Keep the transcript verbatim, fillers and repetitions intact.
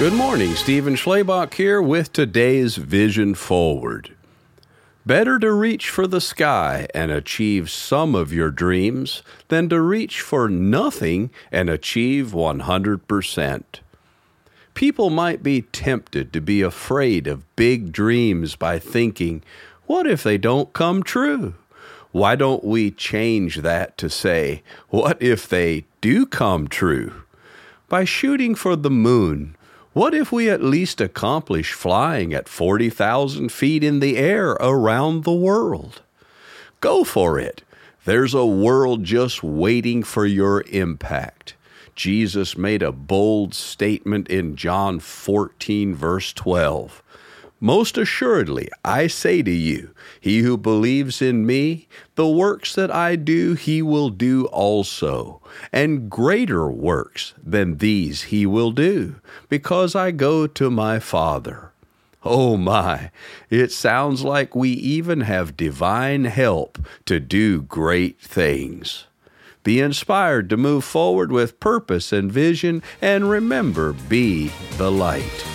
Good morning, Stephen Schlabach here with today's Vision Forward. Better to reach for the sky and achieve some of your dreams than to reach for nothing and achieve one hundred percent. People might be tempted to be afraid of big dreams by thinking, what if they don't come true? Why don't we change that to say, what if they do come true? By shooting for the moon, what if we at least accomplish flying at forty thousand feet in the air around the world? Go for it. There's a world just waiting for your impact. Jesus made a bold statement in John fourteen, verse twelve. Most assuredly, I say to you, he who believes in me, the works that I do, he will do also, and greater works than these he will do, because I go to my Father. Oh my, it sounds like we even have divine help to do great things. Be inspired to move forward with purpose and vision, and remember, be the light.